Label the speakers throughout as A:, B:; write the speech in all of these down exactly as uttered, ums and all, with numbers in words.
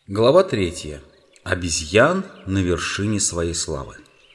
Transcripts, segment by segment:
A: Глава третья. Обезьян на вершине своей славы.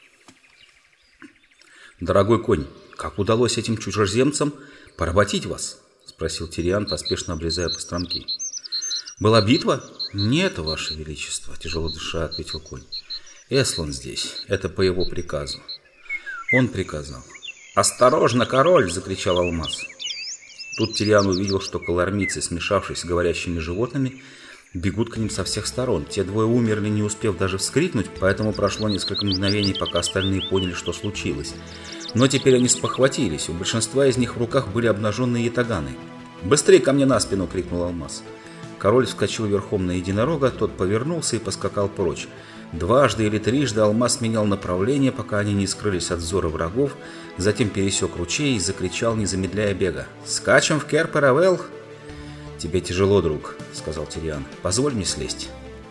A: «Дорогой конь, как удалось этим чужеземцам поработить вас?» — спросил Тириан, поспешно обрезая постромки. «Была битва?» «Нет, ваше величество», — тяжело дыша ответил конь. «Эслан здесь. Это по его приказу». Он приказал. «Осторожно, король!» — закричал Алмаз. Тут Тириан увидел, что калармийцы, смешавшись с говорящими животными, бегут к ним со всех сторон. Те двое умерли, не успев даже вскрикнуть, поэтому прошло несколько мгновений, пока остальные поняли, что случилось. Но теперь они спохватились. У большинства из них в руках были обнаженные ятаганы. «Быстрее ко мне на спину!» — крикнул Алмаз. Король вскочил верхом на единорога, тот повернулся и поскакал прочь. Дважды или трижды Алмаз менял направление, пока они не скрылись от взора врагов, затем пересек ручей и закричал, не замедляя бега: «Скачем в Кер-Паравелл!» «Тебе тяжело, друг», — сказал Тириан. «Позволь мне слезть».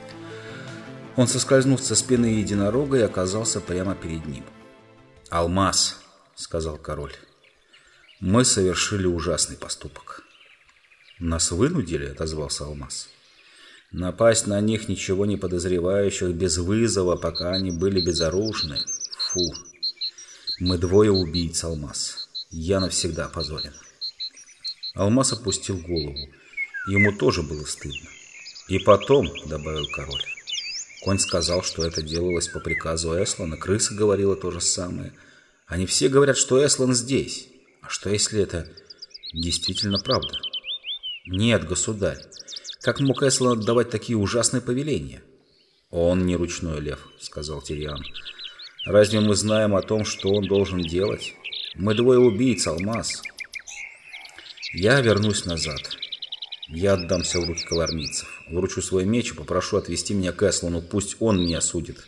A: Он соскользнул со спины единорога и оказался прямо перед ним. «Алмаз», — сказал король, — «мы совершили ужасный поступок». «Нас вынудили», — отозвался Алмаз. «Напасть на них, ничего не подозревающих, без вызова, пока они были безоружны. Фу! Мы двое убийц, Алмаз. Я навсегда опозорен». Алмаз опустил голову. Ему тоже было стыдно. «И потом», — добавил король, — конь сказал, что это делалось по приказу Эслана, крыса говорила то же самое. Они все говорят, что Эслан здесь. А что, если это действительно правда? Нет, государь, как мог Эслан отдавать такие ужасные повеления? Он не ручной лев, — сказал Тириан. Разве мы знаем о том, что он должен делать? Мы двое убийц, Алмаз. Я вернусь назад. Я отдамся в руки калармийцев. Вручу свой меч и попрошу отвести меня к Эслану. Пусть он меня судит.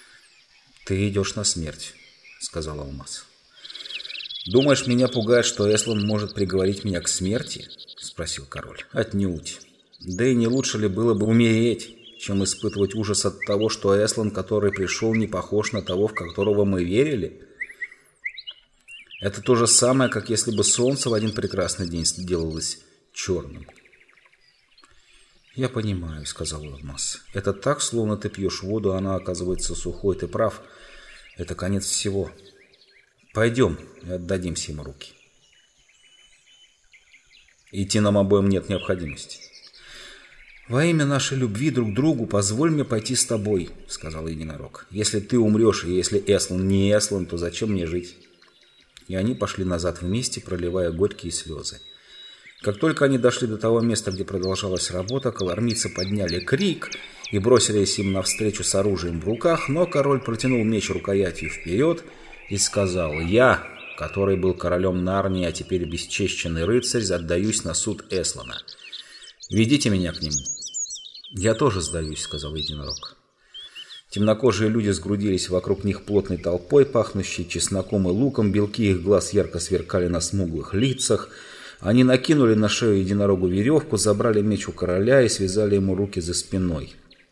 A: Ты идешь на смерть, — сказал Алмаз. Думаешь, меня пугает, что Эслан может приговорить меня к смерти? — спросил король. Отнюдь. Да и не лучше ли было бы умереть, чем испытывать ужас от того, что Эслан, который пришел, не похож на того, в которого мы верили? Это то же самое, как если бы солнце в один прекрасный день сделалось черным. «Я понимаю», — сказал Алмаз. «Это так, словно ты пьешь воду, а она оказывается сухой. Ты прав. Это конец всего. Пойдем и отдадимся ему руки». «Идти нам обоим нет необходимости». «Во имя нашей любви друг к другу позволь мне пойти с тобой», — сказал единорог. «Если ты умрешь, и если Эслан не Эслан, то зачем мне жить?» И они пошли назад вместе, проливая горькие слезы. Как только они дошли до того места, где продолжалась работа, калармийцы подняли крик и бросились им навстречу с оружием в руках, но король протянул меч рукоятью вперед и сказал: «Я, который был королем Нарнии, а теперь бесчещенный рыцарь, отдаюсь на суд Эслана. Ведите меня к нему». «Я тоже сдаюсь», — сказал единорог. Темнокожие люди сгрудились вокруг них плотной толпой, пахнущей чесноком и луком, белки их глаз ярко сверкали на смуглых лицах. Они накинули на шею единорогу веревку, забрали меч у короля и связали ему руки за спиной.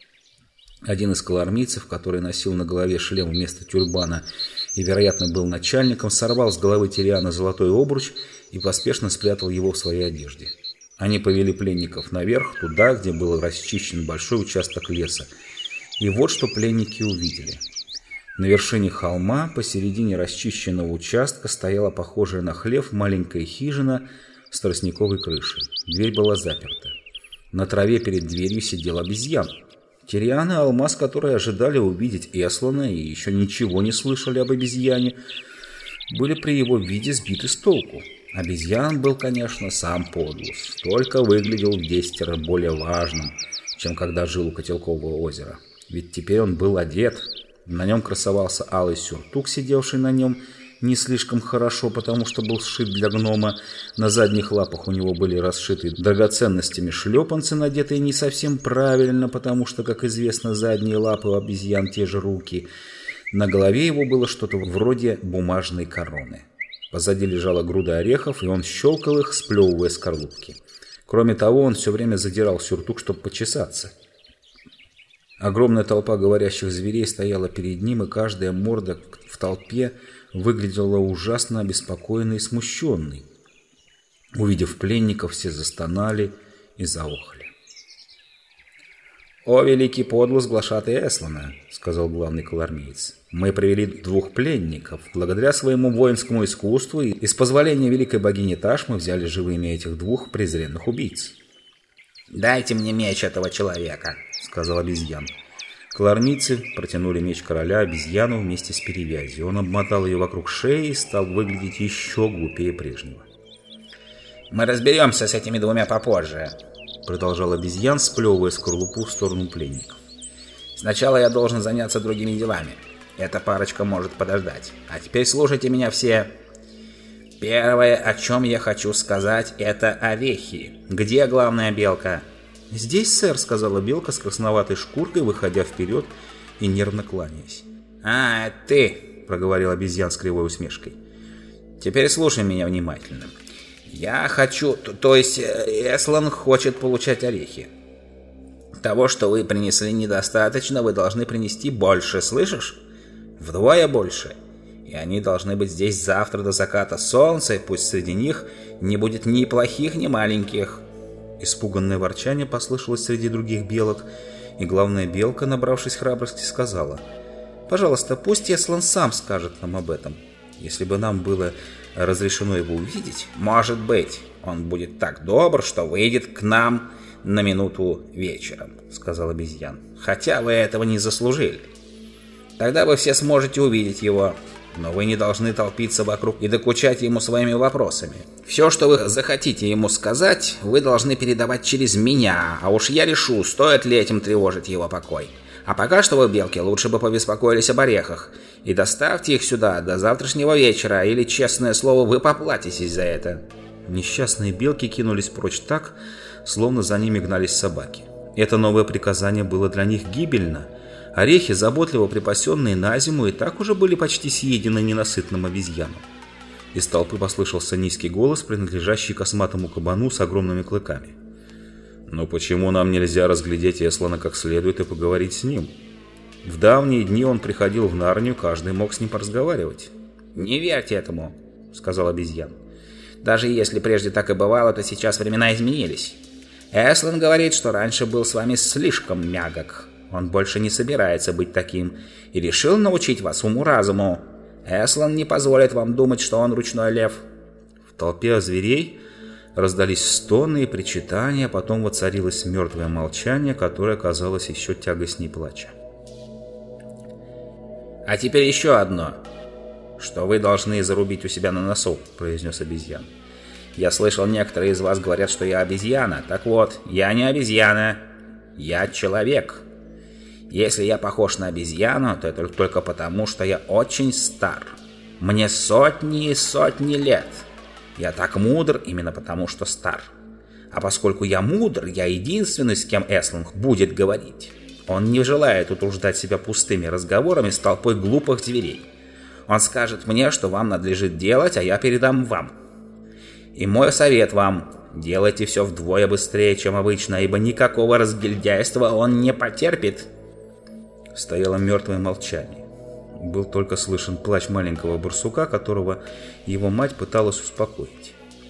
A: Один из калармийцев, который носил на голове шлем вместо тюрбана и, вероятно, был начальником, сорвал с головы Тириана золотой обруч и поспешно спрятал его в своей одежде. Они повели пленников наверх, туда, где был расчищен большой участок леса. И вот что пленники увидели. На вершине холма, посередине расчищенного участка, стояла похожая на хлев маленькая хижина с тростниковой крышей. Дверь была заперта. На траве перед дверью сидел обезьян. Тириан и Алмаз, которые ожидали увидеть Эслана и еще ничего не слышали об обезьяне, были при его виде сбиты с толку. Обезьян был, конечно, сам Подлус, только выглядел в десятеро более важным, чем когда жил у Котелкового озера. Ведь теперь он был одет. На нем красовался алый сюртук, сидевший на нем не слишком хорошо, потому что был сшит для гнома. На задних лапах у него были расшиты драгоценностями шлепанцы, надетые не совсем правильно, потому что, как известно, задние лапы у обезьян те же руки. На голове его было что-то вроде бумажной короны. Позади лежала груда орехов, и он щелкал их, сплевывая скорлупки. Кроме того, он все время задирал сюртук, чтобы почесаться. Огромная толпа говорящих зверей стояла перед ним, и каждая морда в толпе выглядела ужасно обеспокоенной и смущенной. Увидев пленников, все застонали и заохали. «О, великий подлус глашатай Эслана», — сказал главный колармиец. «Мы привели двух пленников. Благодаря своему воинскому искусству и с позволения великой богини Таш мы взяли живыми этих двух презренных убийц».
B: «Дайте мне меч этого человека»,
A: — сказал обезьян. Колармийцы протянули меч короля обезьяну вместе с перевязью. Он обмотал ее вокруг шеи и стал выглядеть еще глупее прежнего.
B: «Мы разберемся с этими двумя попозже»,
A: — продолжал обезьян, сплевывая скорлупу в сторону пленников.
B: «Сначала я должен заняться другими делами. Эта парочка может подождать. А теперь слушайте меня все. Первое, о чем я хочу сказать, это орехи. Где главная белка?»
A: «Здесь, сэр», — сказала белка с красноватой шкуркой, выходя вперед и нервно кланяясь.
B: «А, это ты»,
A: — проговорил обезьян с кривой усмешкой.
B: «Теперь слушай меня внимательно. Я хочу, то, то есть Эслан хочет получать орехи. Того, что вы принесли, недостаточно, вы должны принести больше, слышишь? Вдвое больше. И они должны быть здесь завтра до заката солнца, и пусть среди них не будет ни плохих, ни маленьких».
A: Испуганное ворчание послышалось среди других белок, и главная белка, набравшись храбрости, сказала: «Пожалуйста, пусть Эслан сам скажет нам об этом. Если бы нам было разрешено его увидеть...»
B: «Может быть, он будет так добр, что выйдет к нам на минуту вечером», — сказал обезьян. «Хотя вы этого не заслужили. Тогда вы все сможете увидеть его, но вы не должны толпиться вокруг и докучать ему своими вопросами. Все, что вы захотите ему сказать, вы должны передавать через меня, а уж я решу, стоит ли этим тревожить его покой. А пока что вы, белки, лучше бы побеспокоились об орехах и доставьте их сюда до завтрашнего вечера, или, честное слово, вы поплатитесь за это».
A: Несчастные белки кинулись прочь так, словно за ними гнались собаки. Это новое приказание было для них гибельно. Орехи, заботливо припасенные на зиму, и так уже были почти съедены ненасытным обезьяном. Из толпы послышался низкий голос, принадлежащий косматому кабану с огромными клыками. «Но почему нам нельзя разглядеть Эслана как следует и поговорить с ним? В давние дни он приходил в Нарнию, каждый мог с ним поразговаривать».
B: «Не верьте этому», — сказал обезьян. «Даже если прежде так и бывало, то сейчас времена изменились. Эслан говорит, что раньше был с вами слишком мягок. Он больше не собирается быть таким и решил научить вас уму-разуму. Эслан не позволит вам думать, что он ручной лев».
A: В толпе зверей раздались стоны и причитания, потом воцарилось мертвое молчание, которое казалось еще тягостней плача.
B: «А теперь еще одно, что вы должны зарубить у себя на носу», — произнес обезьян. «Я слышал, некоторые из вас говорят, что я обезьяна. Так вот, я не обезьяна, я человек. Если я похож на обезьяну, то это только потому, что я очень стар. Мне сотни и сотни лет. Я так мудр именно потому, что стар. А поскольку я мудр, я единственный, с кем Эслан будет говорить. Он не желает утруждать себя пустыми разговорами с толпой глупых зверей. Он скажет мне, что вам надлежит делать, а я передам вам. И мой совет вам: делайте все вдвое быстрее, чем обычно, ибо никакого разгильдяйства он не потерпит».
A: Стояло мертвое молчание. Был только слышен плач маленького барсука, которого его мать пыталась успокоить.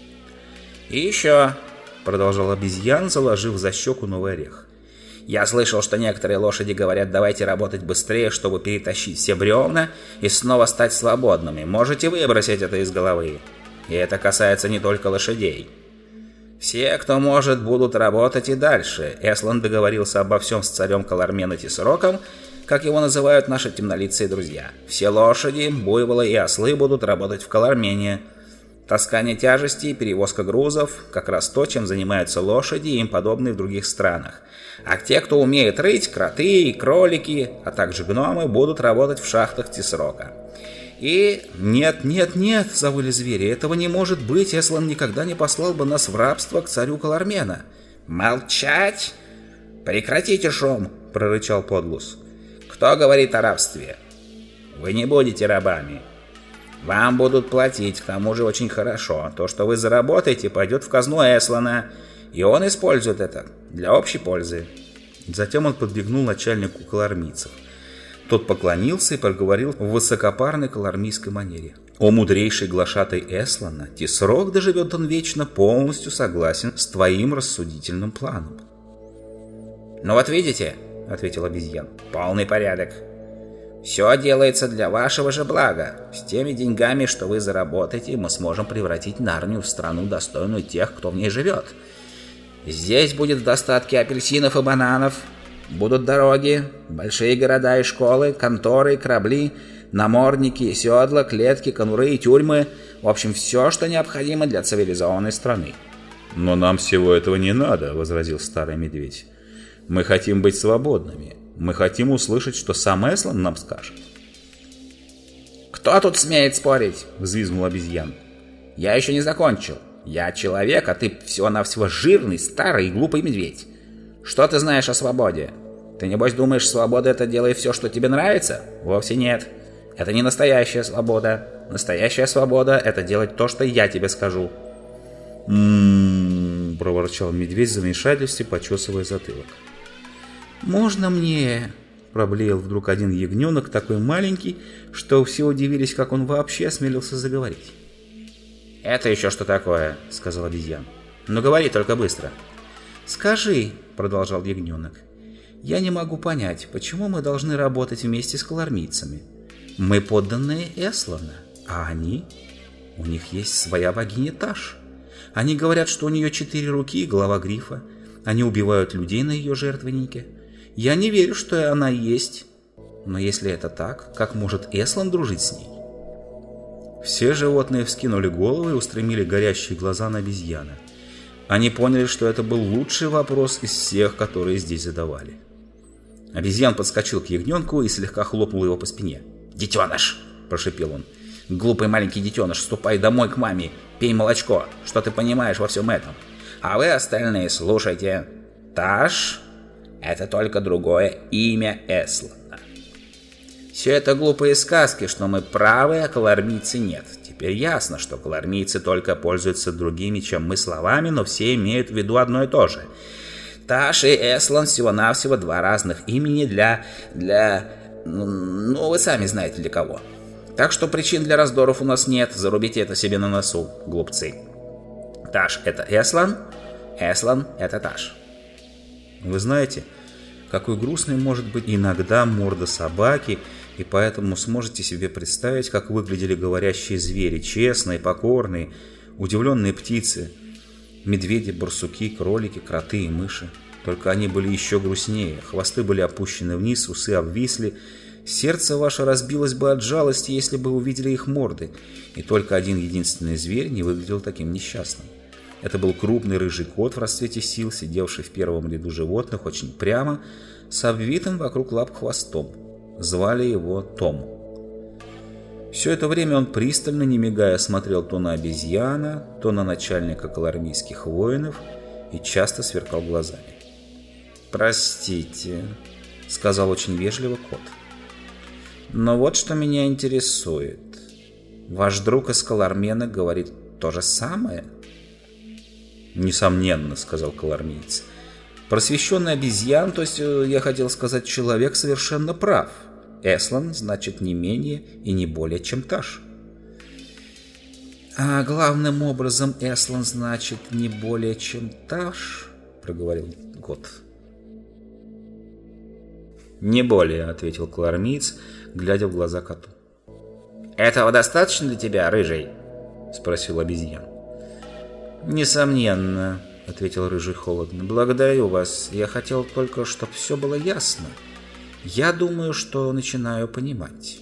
B: «И еще», —
A: продолжал обезьян, заложив за щеку новый орех.
B: «Я слышал, что некоторые лошади говорят: давайте работать быстрее, чтобы перетащить все бревна и снова стать свободными. Можете выбросить это из головы. И это касается не только лошадей. Все, кто может, будут работать и дальше. Эслан договорился обо всем с царем Колармена Тисроком, как его называют наши темнолицые друзья. Все лошади, буйволы и ослы будут работать в Колармене. Таскание тяжестей, перевозка грузов – как раз то, чем занимаются лошади и им подобные в других странах. А те, кто умеет рыть, кроты и кролики, а также гномы, будут работать в шахтах Тисрока. И...
A: «Нет, нет, нет!» – завыли звери. «Этого не может быть! Эслан никогда не послал бы нас в рабство к царю Колармена!»
B: «Молчать! Прекратите шум!» – прорычал Подлус. «Кто говорит о рабстве? Вы не будете рабами. Вам будут платить, к тому же очень хорошо. То, что вы заработаете, пойдет в казну Эслана, и он использует это для общей пользы».
A: Затем он подбегнул начальнику колармийцев. Тот поклонился и проговорил в высокопарной колармийской манере: «О мудрейший глашатай Эслана, Тисрок, доживет он вечно, полностью согласен с твоим рассудительным планом».
B: «Ну вот видите», — ответил обезьян. «Полный порядок. Все делается для вашего же блага. С теми деньгами, что вы заработаете, мы сможем превратить Нарнию в страну, достойную тех, кто в ней живет. Здесь будет в достатке апельсинов и бананов, будут дороги, большие города и школы, конторы, корабли, намордники, седла, клетки, конуры и тюрьмы. В общем, все, что необходимо для цивилизованной страны».
A: «Но нам всего этого не надо», — возразил старый медведь. «Мы хотим быть свободными. Мы хотим услышать, что сам Эслан нам скажет».
B: «Кто тут смеет спорить?» — взвизгнул обезьян. «Я еще не закончил. Я человек, а ты всего-навсего жирный, старый и глупый медведь. Что ты знаешь о свободе? Ты, небось, думаешь, свобода — это делай все, что тебе нравится? Вовсе нет. Это не настоящая свобода. Настоящая свобода — это делать то, что я тебе скажу».
A: «М-м-м», проворчал медведь в замешательстве, почесывая затылок.
B: «Можно мне?»
A: — проблеял вдруг один ягненок, такой маленький, что все удивились, как он вообще осмелился заговорить.
B: «Это еще что такое?» — сказал обезьян. «Ну говори только быстро».
A: «Скажи», — продолжал ягненок, — «я не могу понять, почему мы должны работать вместе с калармийцами. Мы подданные Эслана, а они? У них есть своя богиня Таш. Они говорят, что у нее четыре руки и голова грифа. Они убивают людей на ее жертвеннике. Я не верю, что она есть. Но если это так, как может Эслан дружить с ней?» Все животные вскинули головы и устремили горящие глаза на обезьяна. Они поняли, что это был лучший вопрос из всех, которые здесь задавали. Обезьян подскочил к ягненку и слегка хлопнул его по спине. «Детеныш!» – прошепел он. «Глупый маленький детеныш, ступай домой к маме, пей молочко. Что ты понимаешь во всем этом? А вы остальные слушайте. Таш – это только другое имя Эслана. Все это глупые сказки, что мы правы, а калармийцы нет. Теперь ясно, что калармийцы только пользуются другими, чем мы, словами, но все имеют в виду одно и то же. Таш и Эслан всего-навсего два разных имени для... для... ну, вы сами знаете для кого. Так что причин для раздоров у нас нет, зарубите это себе на носу, глупцы. Таш – это Эслан, Эслан – это Таш». Вы знаете, какой грустной может быть иногда морда собаки, и поэтому сможете себе представить, как выглядели говорящие звери, честные, покорные, удивленные птицы, медведи, барсуки, кролики, кроты и мыши. Только они были еще грустнее, хвосты были опущены вниз, усы обвисли, сердце ваше разбилось бы от жалости, если бы увидели их морды, и только один единственный зверь не выглядел таким несчастным. Это был крупный рыжий кот в расцвете сил, сидевший в первом ряду животных очень прямо, с обвитым вокруг лап хвостом. Звали его Том. Все это время он пристально, не мигая, смотрел то на обезьяна, то на начальника калармийских воинов и часто сверкал глазами. «Простите», — сказал очень вежливо кот. «Но вот что меня интересует. Ваш друг из Калармена говорит то же самое?» «Несомненно», — сказал калармиец. «Просвещенный обезьян, то есть, я хотел сказать, человек совершенно прав. Эслан значит не менее и не более, чем Таш». «А главным образом Эслан значит не более, чем Таш», — проговорил кот. «Не более», — ответил калармиец, глядя в глаза коту. «Этого достаточно для тебя, рыжий?» — спросил обезьян. «Несомненно», — ответил рыжий холодно. «Благодарю вас. Я хотел только, чтобы все было ясно. Я думаю, что начинаю понимать».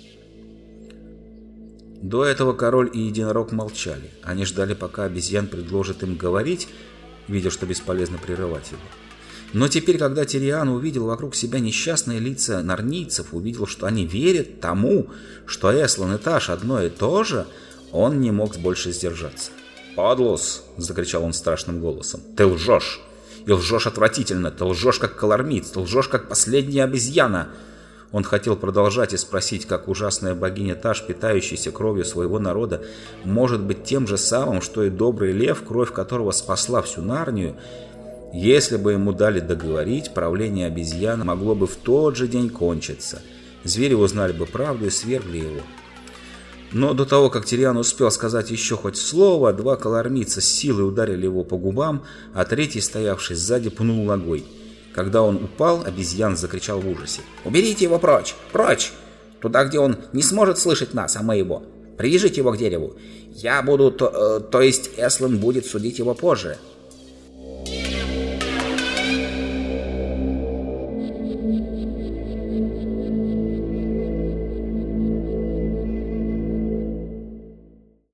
A: До этого король и единорог молчали. Они ждали, пока обезьян предложит им говорить, видя, что бесполезно прерывать его. Но теперь, когда Тириан увидел вокруг себя несчастные лица нарнийцев, увидел, что они верят тому, что Эслан и Таш одно и то же, он не мог больше сдержаться. «Подлус!» — закричал он страшным голосом. «Ты лжешь! И лжешь отвратительно! Ты лжешь, как калармиец! Ты лжешь, как последняя обезьяна!» Он хотел продолжать и спросить, как ужасная богиня Таш, питающаяся кровью своего народа, может быть тем же самым, что и добрый лев, кровь которого спасла всю Нарнию. Если бы ему дали договорить, правление обезьян могло бы в тот же день кончиться. Звери узнали бы правду и свергли его. Но до того, как Тириан успел сказать еще хоть слово, два калармийца с силой ударили его по губам, а третий, стоявший сзади, пнул ногой. Когда он упал, обезьян закричал в ужасе.
B: «Уберите его прочь! Прочь! Туда, где он не сможет слышать нас, а мы его. Привяжите его к дереву. Я буду, то, э, то есть Эслин будет судить его позже.